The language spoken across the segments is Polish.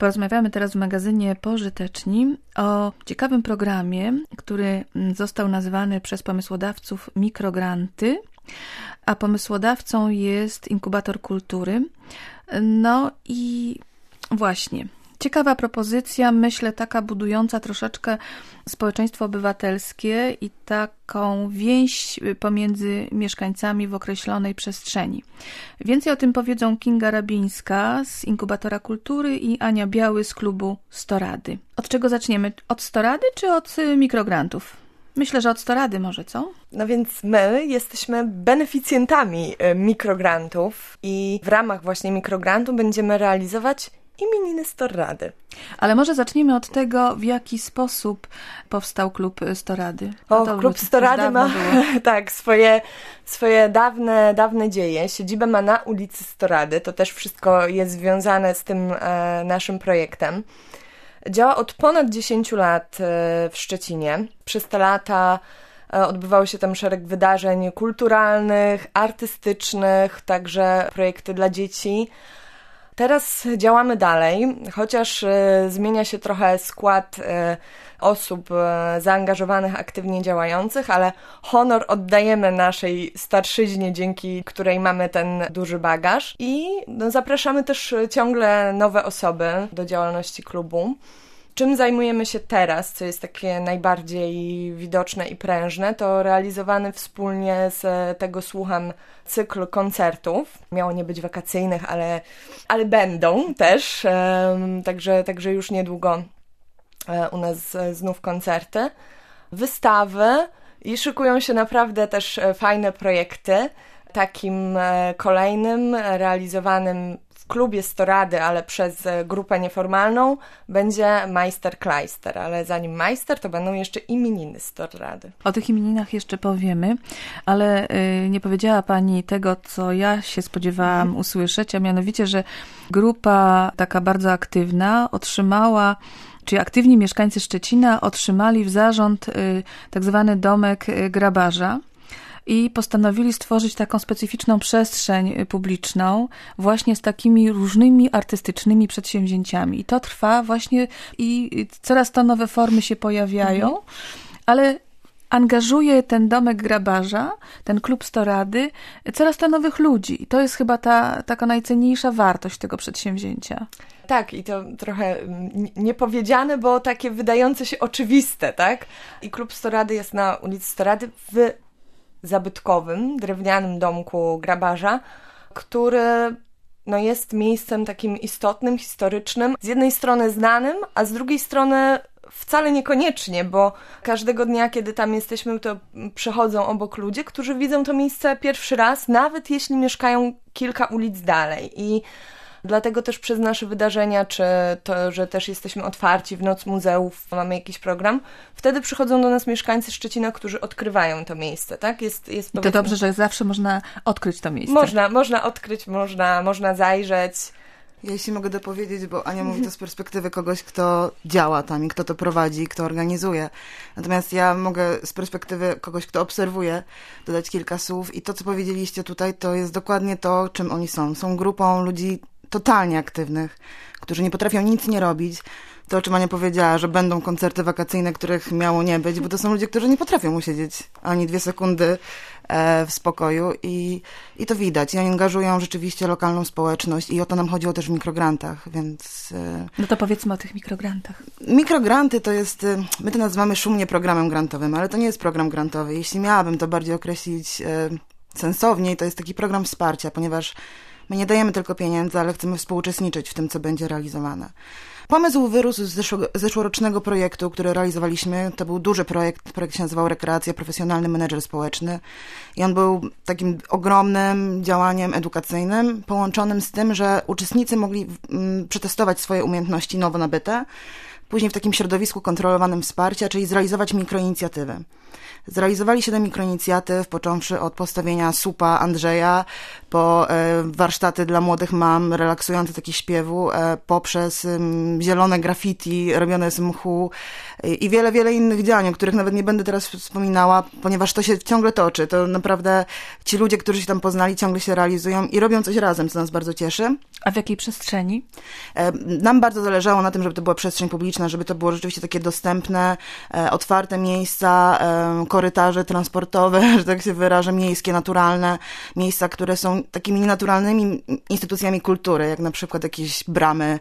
Porozmawiamy teraz w magazynie Pożyteczni o ciekawym programie, który został nazwany przez pomysłodawców Mikrogranty, a pomysłodawcą jest Inkubator Kultury. No i właśnie, ciekawa propozycja, myślę, taka budująca troszeczkę społeczeństwo obywatelskie i taką więź pomiędzy mieszkańcami w określonej przestrzeni. Więcej o tym powiedzą Kinga Rabińska z Inkubatora Kultury i Ania Biały z klubu 100 Rady. Od czego zaczniemy? Od 100 Rady czy od mikrograntów? Myślę, że od 100 Rady może, co? No więc my jesteśmy beneficjentami mikrograntów i w ramach właśnie mikrograntu będziemy realizować imieniny 100 Rady. Ale może zacznijmy od tego, w jaki sposób powstał klub 100 Rady. Klub 100 Rady ma tak, swoje dawne dzieje. Siedzibę ma na ulicy 100 Rady. To też wszystko jest związane z tym naszym projektem. Działa od ponad 10 lat w Szczecinie. Przez te lata odbywało się tam szereg wydarzeń kulturalnych, artystycznych, także projekty dla dzieci. Teraz działamy dalej, chociaż zmienia się trochę skład osób zaangażowanych, aktywnie działających, ale honor oddajemy naszej starszyźnie, dzięki której mamy ten duży bagaż i zapraszamy też ciągle nowe osoby do działalności klubu. Czym zajmujemy się teraz, co jest takie najbardziej widoczne i prężne, to realizowany wspólnie z Tego Słucham cykl koncertów. Miało nie być wakacyjnych, ale będą też, także już niedługo u nas znów koncerty, wystawy i szykują się naprawdę też fajne projekty. Takim kolejnym realizowanym w klubie 100 Rady, ale przez grupę nieformalną, będzie Majster Klajster, ale zanim Majster, to będą jeszcze imieniny 100 Rady. O tych imieninach jeszcze powiemy, ale nie powiedziała Pani tego, co ja się spodziewałam usłyszeć, a mianowicie, że grupa taka bardzo aktywna otrzymała, czyli aktywni mieszkańcy Szczecina otrzymali w zarząd tak zwany domek grabarza. I postanowili stworzyć taką specyficzną przestrzeń publiczną właśnie z takimi różnymi artystycznymi przedsięwzięciami. I to trwa właśnie i coraz to nowe formy się pojawiają, ale angażuje ten domek grabarza, ten klub 100 Rady, coraz to nowych ludzi. I to jest chyba taka najcenniejsza wartość tego przedsięwzięcia. Tak, i to trochę niepowiedziane, bo takie wydające się oczywiste, tak? I klub 100 Rady jest na ulicy 100 Rady w zabytkowym, drewnianym domku grabarza, który jest miejscem takim istotnym, historycznym, z jednej strony znanym, a z drugiej strony wcale niekoniecznie, bo każdego dnia, kiedy tam jesteśmy, to przechodzą obok ludzie, którzy widzą to miejsce pierwszy raz, nawet jeśli mieszkają kilka ulic dalej. I dlatego też przez nasze wydarzenia, czy to, że też jesteśmy otwarci w Noc Muzeów, mamy jakiś program, wtedy przychodzą do nas mieszkańcy Szczecina, którzy odkrywają to miejsce, tak? Jest to dobrze, że zawsze można odkryć to miejsce. Można odkryć, można zajrzeć. Ja jeśli mogę dopowiedzieć, bo Ania mówi to z perspektywy kogoś, kto działa tam i kto to prowadzi, kto organizuje. Natomiast ja mogę z perspektywy kogoś, kto obserwuje, dodać kilka słów i to, co powiedzieliście tutaj, to jest dokładnie to, czym oni są. Są grupą ludzi totalnie aktywnych, którzy nie potrafią nic nie robić. To, o czym Ania powiedziała, że będą koncerty wakacyjne, których miało nie być, bo to są ludzie, którzy nie potrafią usiedzieć ani 2 sekundy w spokoju i to widać. I oni angażują rzeczywiście lokalną społeczność i o to nam chodziło też w mikrograntach, więc... No to powiedzmy o tych mikrograntach. Mikrogranty to jest, my to nazywamy szumnie programem grantowym, ale to nie jest program grantowy. Jeśli miałabym to bardziej określić sensowniej, to jest taki program wsparcia, ponieważ my nie dajemy tylko pieniędzy, ale chcemy współuczestniczyć w tym, co będzie realizowane. Pomysł wyrósł z zeszłorocznego projektu, który realizowaliśmy. To był duży projekt się nazywał Rekreacja, profesjonalny menedżer społeczny. I on był takim ogromnym działaniem edukacyjnym, połączonym z tym, że uczestnicy mogli przetestować swoje umiejętności nowo nabyte, później w takim środowisku kontrolowanym wsparcia, czyli zrealizować mikroinicjatywy. Zrealizowali 7 mikroinicjatyw, począwszy od postawienia supa Andrzeja, po warsztaty dla młodych mam, relaksujące takie śpiewu, poprzez zielone graffiti robione z mchu i wiele, wiele innych działań, o których nawet nie będę teraz wspominała, ponieważ to się ciągle toczy. To naprawdę ci ludzie, którzy się tam poznali, ciągle się realizują i robią coś razem, co nas bardzo cieszy. A w jakiej przestrzeni? Nam bardzo zależało na tym, żeby to była przestrzeń publiczna, żeby to było rzeczywiście takie dostępne, otwarte miejsca, korytarze transportowe, że tak się wyrażę, miejskie, naturalne, miejsca, które są takimi nienaturalnymi instytucjami kultury, jak na przykład jakieś bramy,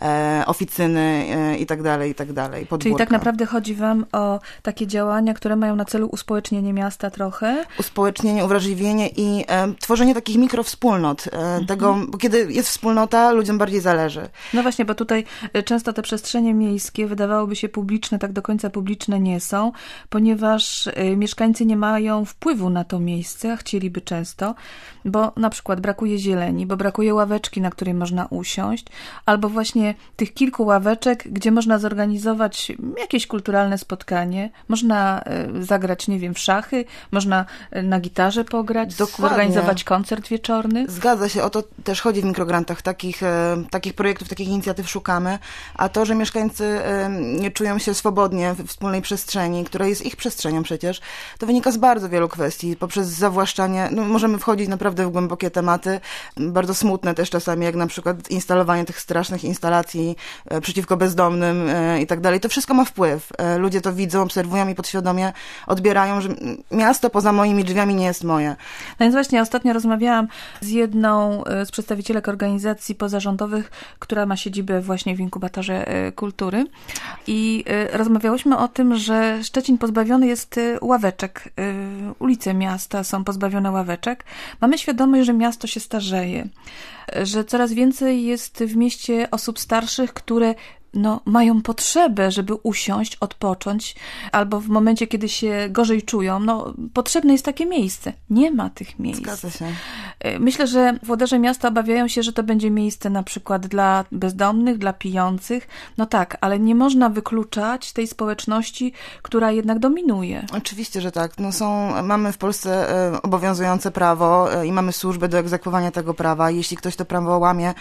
oficyny i tak dalej, i tak dalej. Podwórka. Czyli tak naprawdę chodzi wam o takie działania, które mają na celu uspołecznienie miasta trochę? Uspołecznienie, uwrażliwienie i tworzenie takich mikrowspólnot. Tego, bo kiedy jest wspólnota, ludziom bardziej zależy. No właśnie, bo tutaj często te przestrzenie miejskie wydawałoby się publiczne, tak do końca publiczne nie są, ponieważ mieszkańcy nie mają wpływu na to miejsce, a chcieliby często, bo na przykład brakuje zieleni, bo brakuje ławeczki, na której można usiąść, albo właśnie tych kilku ławeczek, gdzie można zorganizować jakieś kulturalne spotkanie, można zagrać, nie wiem, w szachy, można na gitarze pograć, zorganizować koncert wieczorny. Zgadza się, o to też chodzi w mikrograntach. Takich projektów, takich inicjatyw szukamy, a to, że mieszkańcy nie czują się swobodnie w wspólnej przestrzeni, która jest ich przestrzenią przecież, to wynika z bardzo wielu kwestii, poprzez zawłaszczanie, możemy wchodzić naprawdę w głębokie tematy, bardzo smutne też czasami, jak na przykład instalowanie tych strasznych instalacji przeciwko bezdomnym i tak dalej. To wszystko ma wpływ. Ludzie to widzą, obserwują i podświadomie odbierają, że miasto poza moimi drzwiami nie jest moje. No więc właśnie ostatnio rozmawiałam z jedną z przedstawicielek organizacji pozarządowych, która ma siedzibę właśnie w inkubatorze kultury i rozmawiałyśmy o tym, że Szczecin pozbawiony jest ławeczek. Ulice miasta są pozbawione ławeczek. Mamy świadomość, że miasto się starzeje, że coraz więcej jest w mieście osób starszych, które mają potrzebę, żeby usiąść, odpocząć, albo w momencie, kiedy się gorzej czują, potrzebne jest takie miejsce. Nie ma tych miejsc. Zgadza się. Myślę, że włodarze miasta obawiają się, że to będzie miejsce na przykład dla bezdomnych, dla pijących. No tak, ale nie można wykluczać tej społeczności, która jednak dominuje. Oczywiście, że tak. Mamy w Polsce obowiązujące prawo i mamy służbę do egzekwowania tego prawa. Jeśli ktoś to prawo łamie,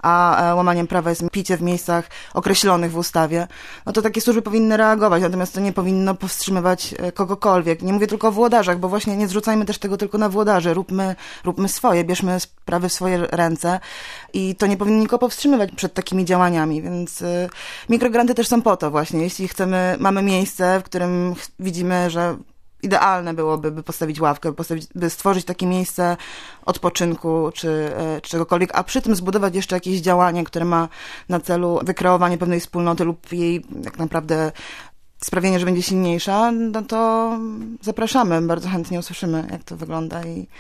a łamaniem prawa jest picie w miejscach określonych w ustawie, to takie służby powinny reagować, natomiast to nie powinno powstrzymywać kogokolwiek. Nie mówię tylko o włodarzach, bo właśnie nie zrzucajmy też tego tylko na włodarzy. Róbmy swoje, bierzmy sprawy w swoje ręce i to nie powinno nikogo powstrzymywać przed takimi działaniami, więc mikrogranty też są po to właśnie. Jeśli mamy miejsce, w którym widzimy, że idealne byłoby, postawić ławkę, by stworzyć takie miejsce odpoczynku czy czegokolwiek, a przy tym zbudować jeszcze jakieś działanie, które ma na celu wykreowanie pewnej wspólnoty lub jej jak naprawdę sprawienie, że będzie silniejsza, to zapraszamy, bardzo chętnie usłyszymy, jak to wygląda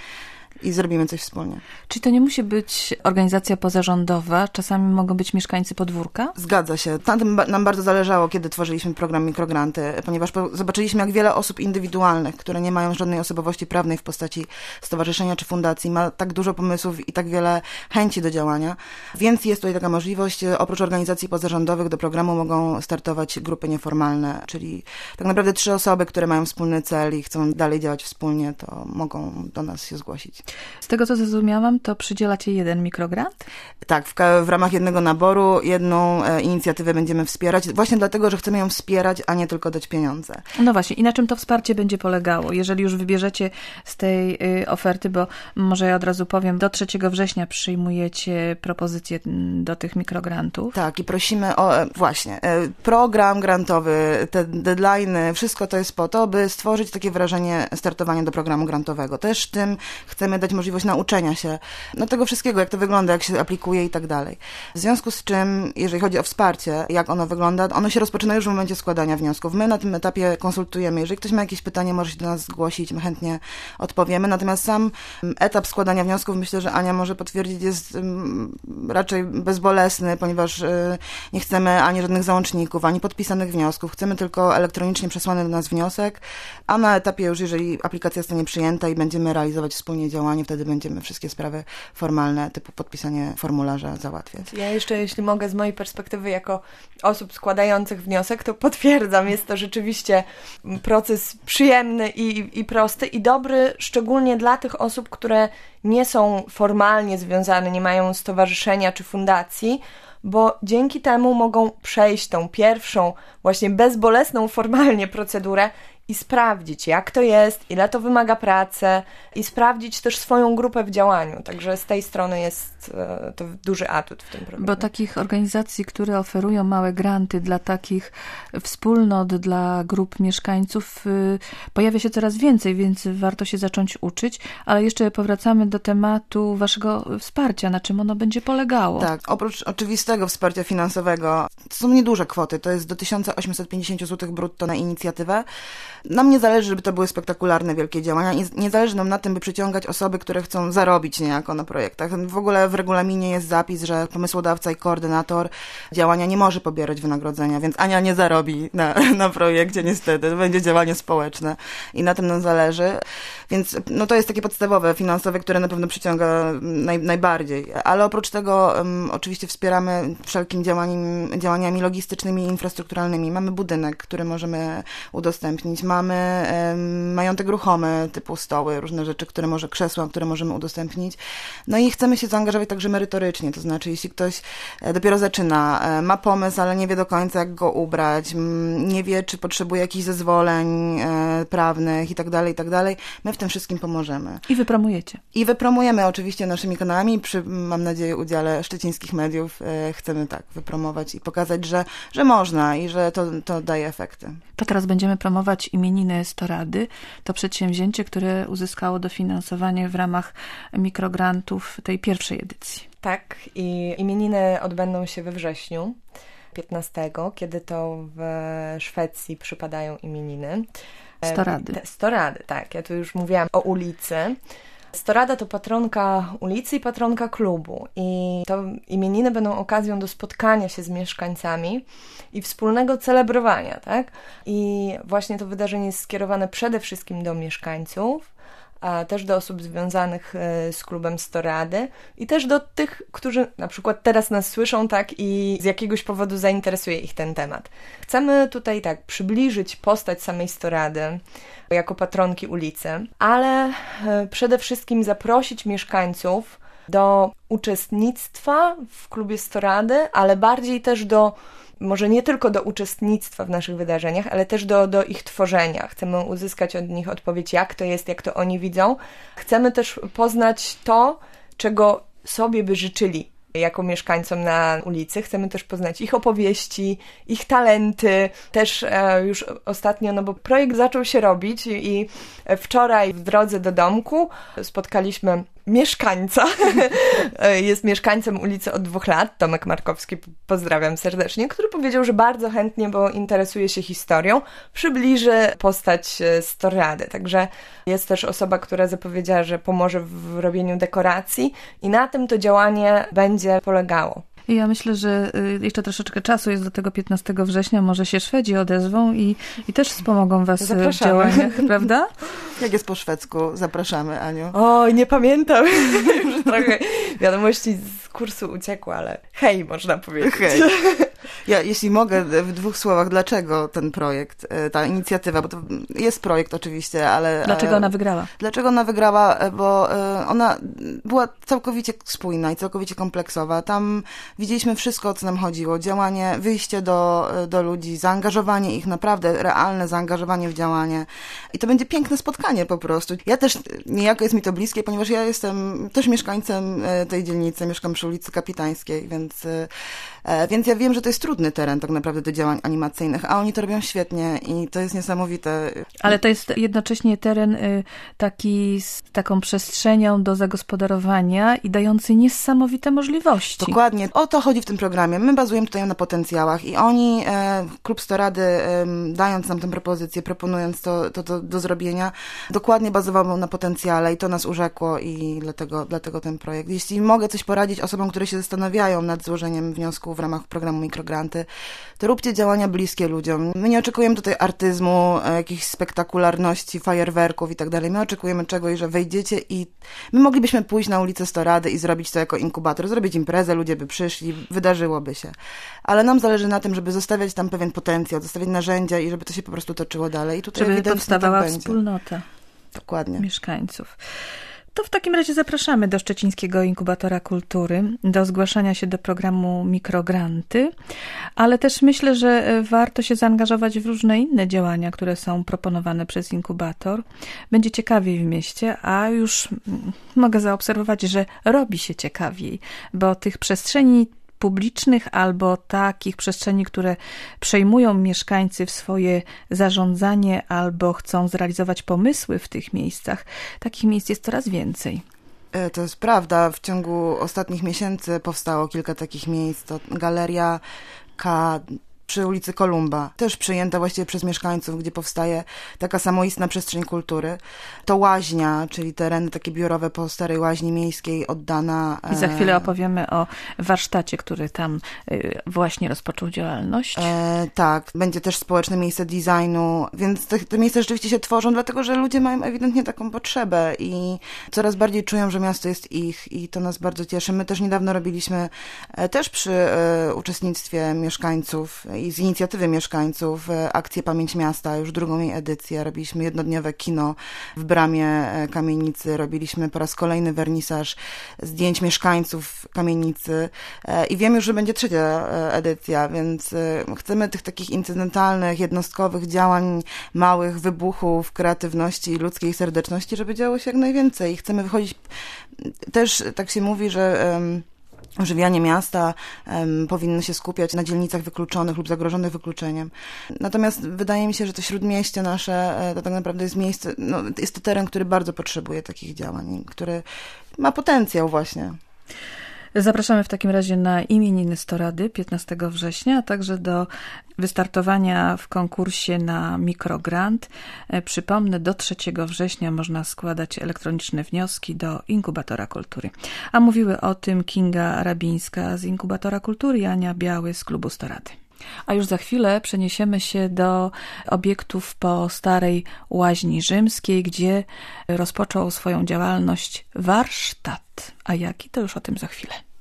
i zrobimy coś wspólnie. Czyli to nie musi być organizacja pozarządowa, czasami mogą być mieszkańcy podwórka? Zgadza się. Na tym nam bardzo zależało, kiedy tworzyliśmy program Mikrogranty, ponieważ zobaczyliśmy, jak wiele osób indywidualnych, które nie mają żadnej osobowości prawnej w postaci stowarzyszenia czy fundacji, ma tak dużo pomysłów i tak wiele chęci do działania, więc jest tutaj taka możliwość. Oprócz organizacji pozarządowych do programu mogą startować grupy nieformalne, czyli tak naprawdę 3 osoby, które mają wspólny cel i chcą dalej działać wspólnie, to mogą do nas się zgłosić. Z tego, co zrozumiałam, to przydzielacie 1 mikrogrant? Tak, w ramach jednego naboru jedną inicjatywę będziemy wspierać, właśnie dlatego, że chcemy ją wspierać, a nie tylko dać pieniądze. No właśnie, i na czym to wsparcie będzie polegało? Jeżeli już wybierzecie z tej oferty, bo może ja od razu powiem, do 3 września przyjmujecie propozycje do tych mikrograntów. Tak, i prosimy o program grantowy, te deadline'y, wszystko to jest po to, by stworzyć takie wrażenie startowania do programu grantowego. Też tym chcemy dać możliwość nauczenia się tego wszystkiego, jak to wygląda, jak się aplikuje i tak dalej. W związku z czym, jeżeli chodzi o wsparcie, jak ono wygląda, ono się rozpoczyna już w momencie składania wniosków. My na tym etapie konsultujemy. Jeżeli ktoś ma jakieś pytanie, może się do nas zgłosić, my chętnie odpowiemy. Natomiast sam etap składania wniosków, myślę, że Ania może potwierdzić, jest raczej bezbolesny, ponieważ nie chcemy ani żadnych załączników, ani podpisanych wniosków. Chcemy tylko elektronicznie przesłany do nas wniosek, a na etapie już, jeżeli aplikacja zostanie przyjęta i będziemy realizować wspólnie działanie, wtedy będziemy wszystkie sprawy formalne, typu podpisanie formularza załatwiać. Ja jeszcze, jeśli mogę, z mojej perspektywy jako osób składających wniosek, to potwierdzam, jest to rzeczywiście proces przyjemny i prosty i dobry, szczególnie dla tych osób, które nie są formalnie związane, nie mają stowarzyszenia czy fundacji, bo dzięki temu mogą przejść tą pierwszą, właśnie bezbolesną formalnie procedurę i sprawdzić, jak to jest, ile to wymaga pracy i sprawdzić też swoją grupę w działaniu. Także z tej strony jest to duży atut w tym programie. Bo takich organizacji, które oferują małe granty dla takich wspólnot, dla grup mieszkańców pojawia się coraz więcej, więc warto się zacząć uczyć. Ale jeszcze powracamy do tematu waszego wsparcia, na czym ono będzie polegało. Tak, oprócz oczywistego wsparcia finansowego, to są nieduże kwoty, to jest do 1850 zł brutto na inicjatywę. Nam nie zależy, żeby to były spektakularne, wielkie działania. Nie zależy nam na tym, by przyciągać osoby, które chcą zarobić niejako na projektach. W ogóle w regulaminie jest zapis, że pomysłodawca i koordynator działania nie może pobierać wynagrodzenia, więc Ania nie zarobi na projekcie niestety. To będzie działanie społeczne i na tym nam zależy. Więc no to jest takie podstawowe, finansowe, które na pewno przyciąga najbardziej. Ale oprócz tego oczywiście wspieramy wszelkimi działaniami logistycznymi i infrastrukturalnymi. Mamy budynek, który możemy udostępnić. Mamy majątek ruchomy, typu stoły, różne rzeczy, krzesła, które możemy udostępnić. No i chcemy się zaangażować także merytorycznie, to znaczy jeśli ktoś dopiero zaczyna, ma pomysł, ale nie wie do końca, jak go ubrać, nie wie, czy potrzebuje jakichś zezwoleń prawnych i tak dalej, my w tym wszystkim pomożemy. I wypromujecie. I wypromujemy oczywiście naszymi kanałami, przy, mam nadzieję, udziale szczecińskich mediów. Chcemy tak wypromować i pokazać, że można i że to daje efekty. To teraz będziemy promować imieniny Storady. To przedsięwzięcie, które uzyskało dofinansowanie w ramach mikrograntów tej pierwszej edycji. Tak, i imieniny odbędą się we wrześniu 15, kiedy to w Szwecji przypadają imieniny. Storady. Storady, tak. Ja tu już mówiłam o ulicy. Storada to patronka ulicy i patronka klubu i to imieniny będą okazją do spotkania się z mieszkańcami i wspólnego celebrowania, tak? I właśnie to wydarzenie jest skierowane przede wszystkim do mieszkańców, a też do osób związanych z klubem Storady i też do tych, którzy na przykład teraz nas słyszą, tak, i z jakiegoś powodu zainteresuje ich ten temat. Chcemy tutaj tak przybliżyć postać samej Storady jako patronki ulicy, ale przede wszystkim zaprosić mieszkańców do uczestnictwa w klubie Storady, ale bardziej też może nie tylko do uczestnictwa w naszych wydarzeniach, ale też do ich tworzenia. Chcemy uzyskać od nich odpowiedź, jak to jest, jak to oni widzą. Chcemy też poznać to, czego sobie by życzyli jako mieszkańcom na ulicy. Chcemy też poznać ich opowieści, ich talenty. Też już ostatnio, no bo projekt zaczął się robić i wczoraj w drodze do domku spotkaliśmy mieszkańca. Jest mieszkańcem ulicy od 2 lat, Tomek Markowski, pozdrawiam serdecznie, który powiedział, że bardzo chętnie, bo interesuje się historią, przybliży postać Storady. Także jest też osoba, która zapowiedziała, że pomoże w robieniu dekoracji i na tym to działanie będzie polegało. I ja myślę, że jeszcze troszeczkę czasu jest do tego 15 września. Może się Szwedzi odezwą i też wspomogą was w działaniach, prawda? Jak jest po szwedzku? Zapraszamy, Aniu. Oj, nie pamiętam. Już trochę wiadomości z kursu uciekło, ale hej, można powiedzieć. Hej. Ja, jeśli mogę, w 2 słowach, dlaczego ten projekt, ta inicjatywa, bo to jest projekt oczywiście, ale... Dlaczego ona wygrała? Dlaczego ona wygrała? Bo ona była całkowicie spójna i całkowicie kompleksowa. Tam widzieliśmy wszystko, o co nam chodziło. Działanie, wyjście do ludzi, zaangażowanie ich, naprawdę realne zaangażowanie w działanie. I to będzie piękne spotkanie po prostu. Ja też, niejako jest mi to bliskie, ponieważ ja jestem też mieszkańcem tej dzielnicy, mieszkam przy ulicy Kapitańskiej, więc ja wiem, że to jest trudny teren tak naprawdę do działań animacyjnych, a oni to robią świetnie i to jest niesamowite. Ale to jest jednocześnie teren taki z taką przestrzenią do zagospodarowania i dający niesamowite możliwości. Dokładnie. O to chodzi w tym programie. My bazujemy tutaj na potencjałach i oni, Klub Storady, dając nam tę propozycję, proponując to do zrobienia, dokładnie bazował na potencjale i to nas urzekło i dlatego ten projekt. Jeśli mogę coś poradzić osobom, które się zastanawiają nad złożeniem wniosku w ramach programu Mikrogranty, to róbcie działania bliskie ludziom. My nie oczekujemy tutaj artyzmu, jakichś spektakularności, fajerwerków i tak dalej. My oczekujemy czegoś, że wejdziecie i my moglibyśmy pójść na ulicę Storady i zrobić to jako inkubator, zrobić imprezę, ludzie by przyszli, wydarzyłoby się. Ale nam zależy na tym, żeby zostawiać tam pewien potencjał, zostawiać narzędzia i żeby to się po prostu toczyło dalej. I tutaj żeby powstawała wspólnota. Dokładnie. Mieszkańców. To w takim razie zapraszamy do Szczecińskiego Inkubatora Kultury, do zgłaszania się do programu Mikrogranty, ale też myślę, że warto się zaangażować w różne inne działania, które są proponowane przez inkubator. Będzie ciekawiej w mieście, a już mogę zaobserwować, że robi się ciekawiej, bo tych przestrzeni publicznych albo takich przestrzeni, które przejmują mieszkańcy w swoje zarządzanie albo chcą zrealizować pomysły w tych miejscach, takich miejsc jest coraz więcej. To jest prawda. W ciągu ostatnich miesięcy powstało kilka takich miejsc. To Galeria K przy ulicy Kolumba, też przyjęta właściwie przez mieszkańców, gdzie powstaje taka samoistna przestrzeń kultury. To Łaźnia, czyli tereny takie biurowe po starej łaźni miejskiej oddana. I za chwilę opowiemy o warsztacie, który tam właśnie rozpoczął działalność. Tak, będzie też społeczne miejsce designu, więc te miejsca rzeczywiście się tworzą, dlatego że ludzie mają ewidentnie taką potrzebę i coraz bardziej czują, że miasto jest ich i to nas bardzo cieszy. My też niedawno robiliśmy, też przy uczestnictwie mieszkańców i z inicjatywy mieszkańców akcję Pamięć Miasta, już drugą jej edycję. Robiliśmy jednodniowe kino w bramie kamienicy, robiliśmy po raz kolejny wernisaż zdjęć mieszkańców kamienicy i wiem już, że będzie trzecia edycja, więc chcemy tych takich incydentalnych, jednostkowych działań, małych wybuchów kreatywności, ludzkiej serdeczności, żeby działo się jak najwięcej. I chcemy wychodzić, też tak się mówi, że ożywianie miasta powinno się skupiać na dzielnicach wykluczonych lub zagrożonych wykluczeniem. Natomiast wydaje mi się, że to śródmieście nasze to tak naprawdę jest miejsce, jest to teren, który bardzo potrzebuje takich działań, który ma potencjał właśnie. Zapraszamy w takim razie na imieniny Storady 15 września, a także do wystartowania w konkursie na mikrogrant. Przypomnę, do 3 września można składać elektroniczne wnioski do Inkubatora Kultury. A mówiły o tym Kinga Rabińska z Inkubatora Kultury i Ania Biały z Klubu Storady. A już za chwilę przeniesiemy się do obiektów po starej Łaźni Rzymskiej, gdzie rozpoczął swoją działalność warsztat. A jaki? To już o tym za chwilę.